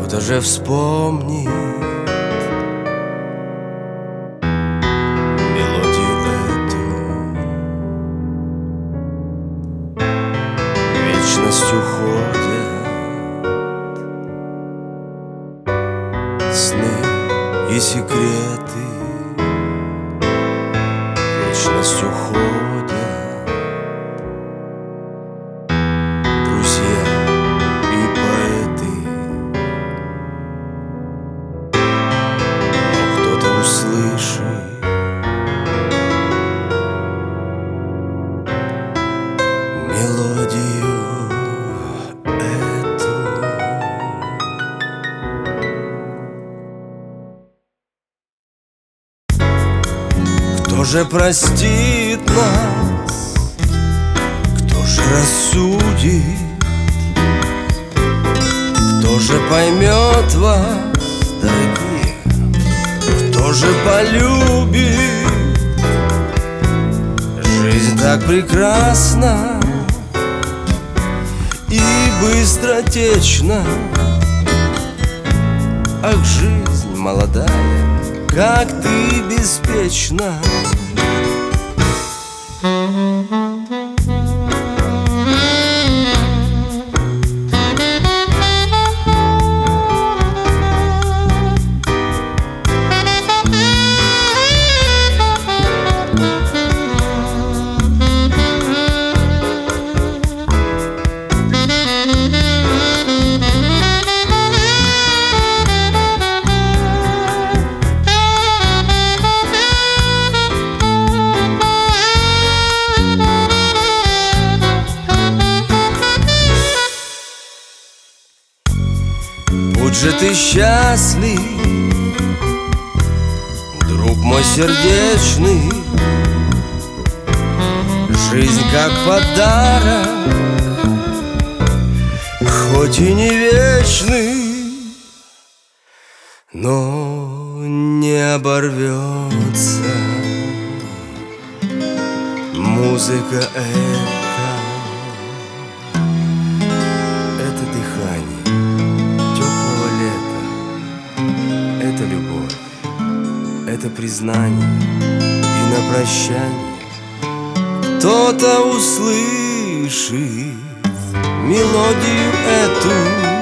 Кто же вспомнит мелодию эту? Вечность уходят сны и секреты. Вечность уходят друзья и поэты. Но кто-то услышит мелодию эту. Кто же простит нас? Кто же рассудит? Кто же поймет вас, дорогие? Кто же полюбит? Жизнь так прекрасна и быстротечна. Ах, жизнь молодая, как ты беспечна. Будь же ты счастлив, друг мой сердечный. Жизнь как подарок, хоть и не вечный, но не оборвется. Музыка это дыхание теплого лета, это любовь, это признание. И на прощание кто-то услышит мелодию эту.